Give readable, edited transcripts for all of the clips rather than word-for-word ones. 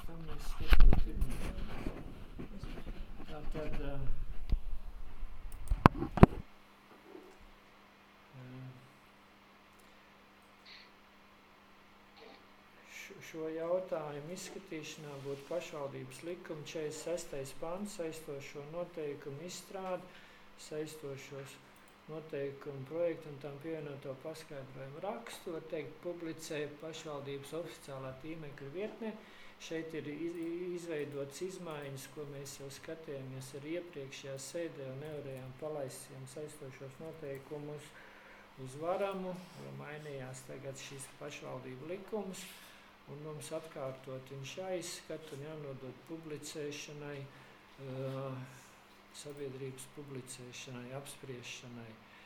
tam mēs skatīt tātad šo jautājumu izskatīšanā būtu pašvaldības likuma 46. pants, saistošo noteikumu izstrādi, saistošos noteikumu projektu un tam pievienoto paskaidrojumu rakstu, var teikt, publicē pašvaldības oficiālā tīmekļa vietnē. Šeit ir izveidots izmaiņas, ko mēs jau skatījāmies ar iepriekšējā sēdē un nevarējām palaist saistošos noteikumus uz varamu, jo mainījās tagad šis pašvaldību likums. Un mums atkārtot viņš jāizskata un jānodod publicēšanai, sabiedrības publicēšanai, apspriešanai.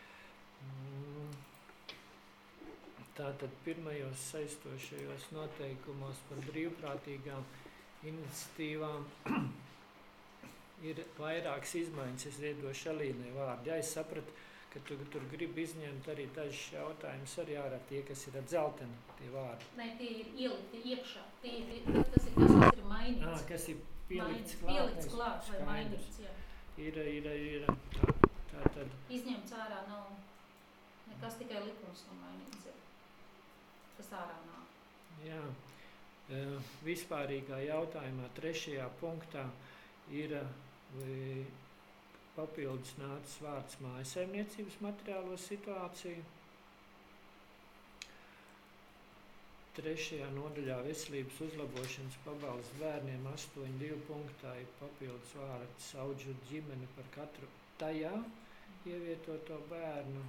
Tātad pirmajos saistošajos noteikumos par brīvprātīgām iniciatīvām ir vairākas izmaiņas. Es iedošu Elīnai vārdu. Ja es sapratu, ka tu tur gribi izņemt arī dažus jautājumus, arī ārā tie, kas ir ar dzelteni, tie vārdi. Nē, tie ir ielikti iekšā. Tie ir, tas ir mainīts. Kas ir pielikts klāt. Pielikts klāt vai mainīts, jā. Ir. Tātad. Izņemts ārā nav nekas, tikai likums nav mainīts. Tas ārā nav. Jā. Vispārīgā jautājumā 3. punktā ir papildus nācis vārds mājasaimniecības materiālo situāciju. 3. nodaļā veselības uzlabošanas pabalsts bērniem 8.2 punktā ir papildus vārds audžu ģimene par katru tajā ievietoto bērnu.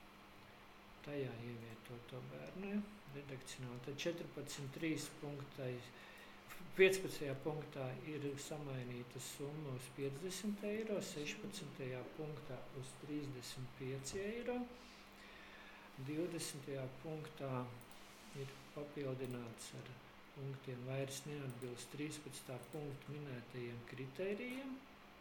Redakcionāli. Tad 14.3 punktais 15. punktā ir samainīta summa uz 50 eiro, 16. punktā uz 35 eiro, 20. punktā ir papildināts ar punktiem vairs neatbilst 13. punktu minētajiem kritērijiem,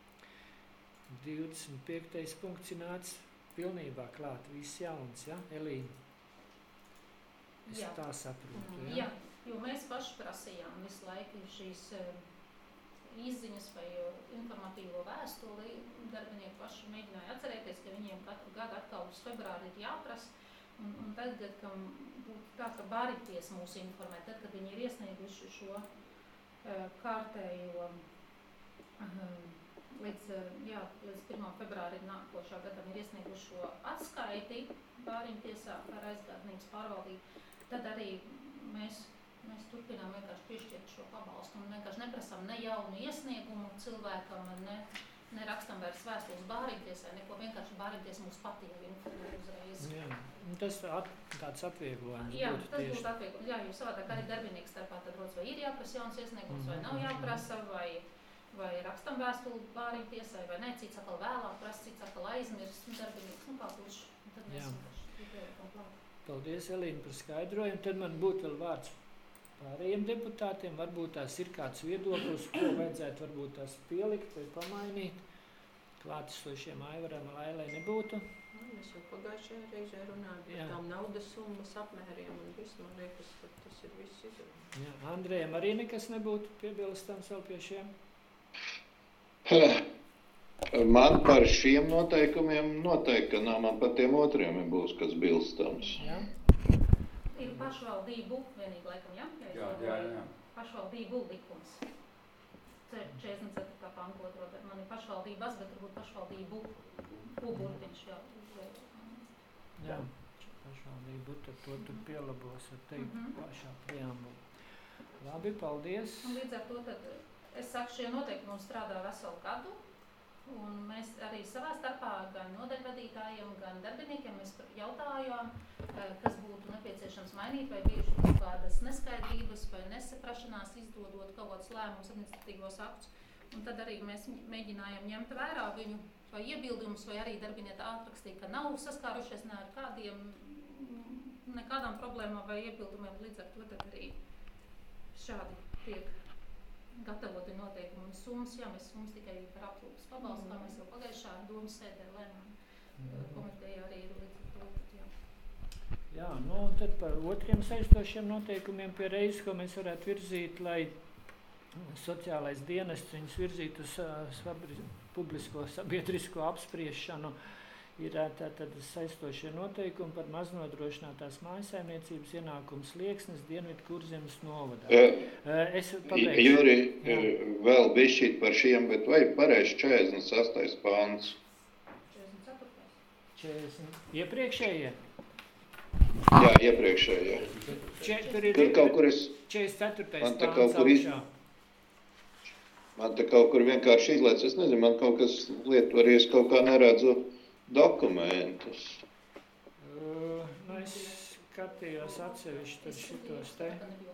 25. punkts ir nācis pilnībā klāt, viss jauns, ja, Elīna? Es tā saprotu, ja? Jā. Jo mēs paši prasījām visu laiku šīs izziņas vai informatīvo vēstuli. Darbinieki paši mēģināja atcerēties, ka viņiem katru gadu atkal uz februāri ir jāprasa. Un tad, kad būtu tā, ka barities mūs informē, tad, kad viņi ir iesnieguši šo kārtējo līdz 1. februāri nākošā gadam ir iesnieguši šo atskaiti bāriņu tiesā par aizgādnības pārvaldību, tad arī mēs turpinām vienkārši piešķirt šo pabalstu un vienkārši neprasām ne jaunu iesniegumu cilvēkam, ne rakstam vairs vēstules bāriņtiesai, neko vienkārši bāriņtiesa mūs pati jau informē uzreiz. Jā, tas tāds atvieglojums jā, būtu tas tieši. Būtu atvieglojums, jā, jo savādāk arī darbinieks starpā tad rodas, vai ir jāprasa jauns iesniegums, vai nav jāprasa, vai rakstam vēstuli bāriņtiesai, vai ne, cits atkal vēlāk prasa, cits atkal aizmirst, darbinieks, kā kurš, tad mēs vienkārši klāt. Paldies, Elīna, par skaidrojumu. Tad man būtu vēl vārds pārējiem deputātiem, varbūt tās ir kāds viedoklis, ko vajadzētu varbūt tās pielikt vai pamainīt. Klātesošiem Aivaram Lailai nebūtu. Mēs jau pagājušajā reizē runājam par tām naudas summas apmēriem un viss, man liekas, ka tas ir viss izrunāts. Jā, Andrejam arī nekas nebūtu piebilstams vēl pie šiem? Man par šiem noteikumiem noteikti, ka nav, man par tiem otriem būs kas bilstams. Jā. Ir pašvaldību vienīgi laikam, ja? Jā. Pašvaldību likums. 44. pantu otrot, man ir pašvaldības, bet varbūt pašvaldību burtiņš jau uzveidot. Jā, pašvaldību, tad to tur pielabos ar teikt pašā preambulu. Labi, paldies. Un līdz ar to tad, es saku, šie noteikumi mums strādā veselu gadu. Un mēs arī savā starpā gan nodaļvadītājiem, gan darbiniekiem mēs jautājām, kas būtu nepieciešams mainīt, vai bieži kaut kādas neskaidrības vai nesaprašanās izdodot kaut kādus lēmumus, administratīvos aktus. Un tad arī mēs mēģinājām ņemt vērā viņu vai iebildumus, vai arī darbinieki atrakstīja, ka nav saskārušies ne ar nekādām problēmām vai iebildumiem. Līdz ar to tad arī šādi tiek gatavoti noteikumi un summas, jā, mēs summas tikai par aplūpas pabalstu, kā mēs jau pagājušā domas sēdē lēmām. Komiteja arī ir līdz ar to, jā. Jā, nu un tad par otriem saistošiem noteikumiem pie reizes, ko mēs varētu virzīt, lai sociālais dienests viņus virzīt uz publisko sabiedrisko apspriešanu. Ir tātad saistošie noteikumi par maznodrošinātās mājsaimniecības ienākumu slieksnes Dienvidu Kurzemes novadā. Es pabeigšu. Juri, vēl bišķīt par šiem, bet vai pareizi 46. pāns? 44. Iepriekšējie? Jā, iepriekšējie. Tur kaut kur 44. Man te pāns kaut kur augšā. Man te kaut kur vienkārši izlaic, es nezinu, man kaut kas lietvarīs, kaut kā neredzu dokumentus. Es skatījos atsevišķi tur šitos te.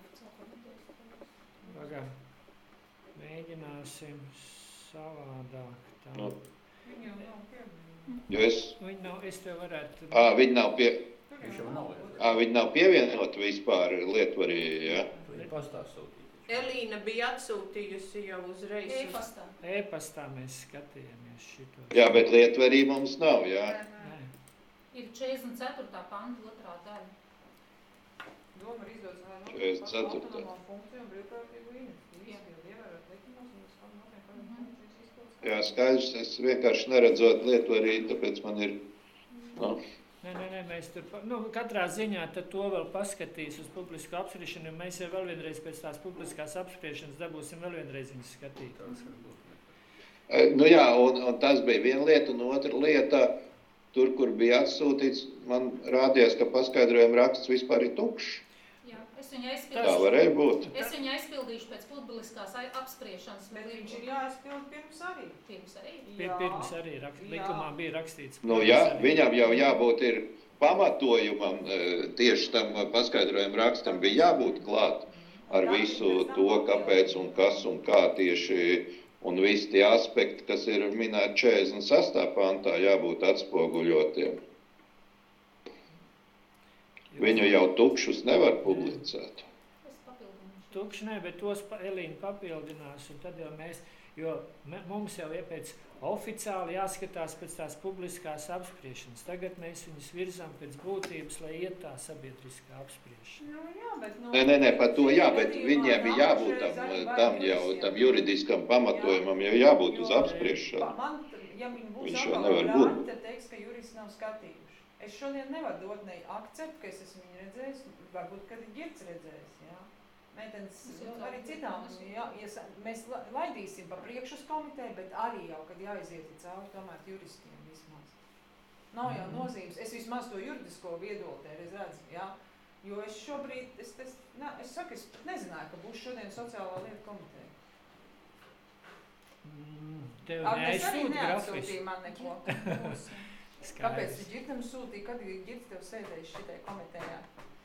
Pagā. Mēģināsim savādāk. Tā. Nu, Viņi jau nav pieminēti. jo Viņi nav, es tev varētu... viņi nav Viņš jau nav. viņi nav pievienoti vispār lietvarī, ja? Viņi pastā sūtīt. Elīna bija atsūtījusi jau uzreiz. E-pastā. E-pastā mēs skatījāmies šitos. Jā, bet lietvarī mums nav, jā. Nē. Ir 44. panta 2. daļa. Doma ir izdot savu 44. autonomām funkcijām brīvprātīgu iniciatīvu. Jā. Ievērot likumos un uz kam notiek funkcijas izpildes. Jā, skaidrs, es vienkārši neredzot lietvarī, tāpēc man ir, Nē, mēs tur, katrā ziņā tad to vēl paskatīs uz publisku apspriešanu, un mēs jau vēl vienreiz pēc tās publiskās apspriešanas dabūsim vēl vienreiz viņus skatīt. Nu jā, un tas bija viena lieta, un otra lieta, tur, kur bija atsūtīts, man rādījās, ka paskaidrojuma raksts vispār ir tukšs. Jā, es viņu Tā aizpildīšu. varēja būt. Es viņu aizpildīšu pēc publiskās apspriešanas. Bet viņš ir jāizpild pirms arī. Pirms arī. Pirms arī likumā bija rakstīts. Nu jā, viņam jau jābūt ir pamatojumam, tieši tam paskaidrojuma rakstam bija jābūt klāt ar visu to, kāpēc un kas un kā tieši, un visi tie aspekti, kas ir minēti 46. pantā, jābūt atspoguļotiem. Viņu jau tukšus nevar publicēt. Es papildināšu. Tukši nē, bet tos Elīna papildinās, un tad jau mēs, jo mums jau ir pēc oficiāli jāskatās pēc tās publiskās apspriešanas. Tagad mēs viņus virzām pēc būtības, lai iet tā sabiedriskā apspriešana. Nu jā, bet... Nē, par to jā, bet viņiem bija jābūt tam juridiskam pamatojumam, jau jābūt uz apspriešanu. Ja viņi būs Viņš jau atkal nevar grāni, būt. tad teiks, ka jurists nav skatījuši. Es šodien nevaru dot ne akceptu, ka es esmu viņu redzējis, varbūt, kad ir ģirds redzējis, jā. Meitenes, arī citām, jā, mēs laidīsim pa priekšu uz komiteju, bet arī jau, kad jāiziet cauri, tomēr juristiem vismaz. Nav jau nozīmes, es vismaz to juridisko viedokli redzu, jā. Jo es šobrīd, es nezināju, ka būs šodien sociālā lieta komiteja. Tev Es arī neaizsūt grafis. neatsūtīju man neko. Kāpēc tu ģirtam sūtīji, kad ir ģirts tev sēdējis šitai komitejā?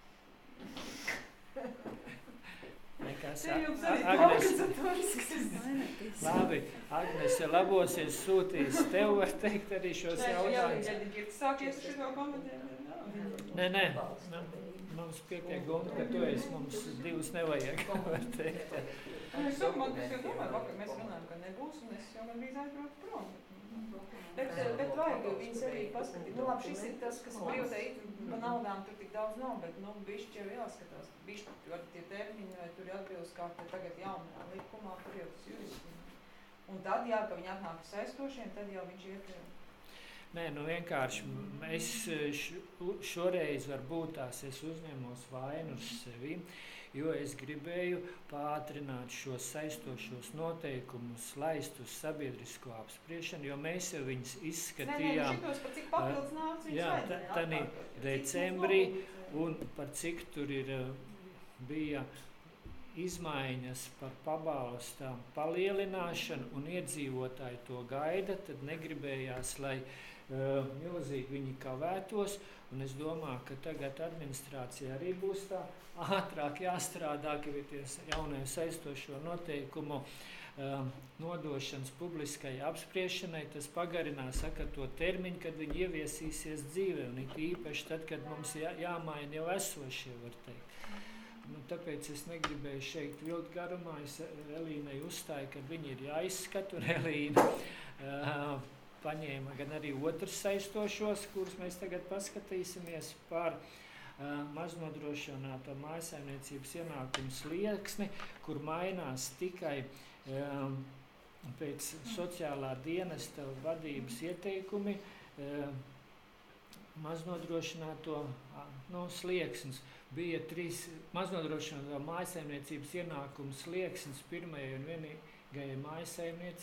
Nekas. Te jums arī Agnes, organizatorisks. labi, Agnese labosies sūtīs. Tev var teikt arī šos jautājumus. Ja ģirts sākies šito komiteju, Nē, mums pietiek gumta, ka tu esi, mums divus nevajag, var teikt. Es domāju, vakar mēs runājam, ka nebūs, un es jau gandrīz aizbraucu prom. Bet vajag viņas arī paskatīt. Nu labi, šis ir tas, kas brīvteikt, pa naudām tur tik daudz nav, bet bišķi jau jāskatās. Bišķi tur tie termiņi, vai tur atbilst kā tagad jaunajā likumā, tur jau tas juristi. Un tad, jā, ka viņi atnāk saistošiem, tad jau viņš iet jau. Nē, vienkārši es šoreiz varbūt tās es uzņemos vainu uz sevi, jo es gribēju pātrināt šos saistošos noteikumus, laist uz sabiedrisko apspriešanu, jo mēs jau viņus izskatījām. Nē, šitos par cik papildus nāc viņus vajadzēja. Tanī decembrī, un par cik tur bija izmaiņas par pabalstām palielināšanu un iedzīvotāji to gaida, tad negribējās, lai milzīgi viņi kavētos, un es domāju, ka tagad administrācija arī būs tā ātrāk jāstrādā, ka ir tie jaunie saistošo noteikumu nodošanas publiskai apspriešanai, tas pagarinās to termiņu, kad viņi ieviesīsies dzīvē, un it īpaši tad, kad mums jāmaina jau esošie, var teikt. Tāpēc es negribēju šeit vilkt garumā, es Elīnai uzstāju, ka viņi ir jāizskata, un Elīna paņēma gan arī otrus saistošos, kurus mēs tagad paskatīsimies par maznodrošināto mājsaimniecības ienākumu slieksni, kur mainās tikai pēc sociālā dienesta vadības ieteikumi maznodrošināto slieksnis. Bija 3 maznodrošināto mājsaimniecības ienākumu slieksnis pirmajai un vienīgajai mājsaimniecībai.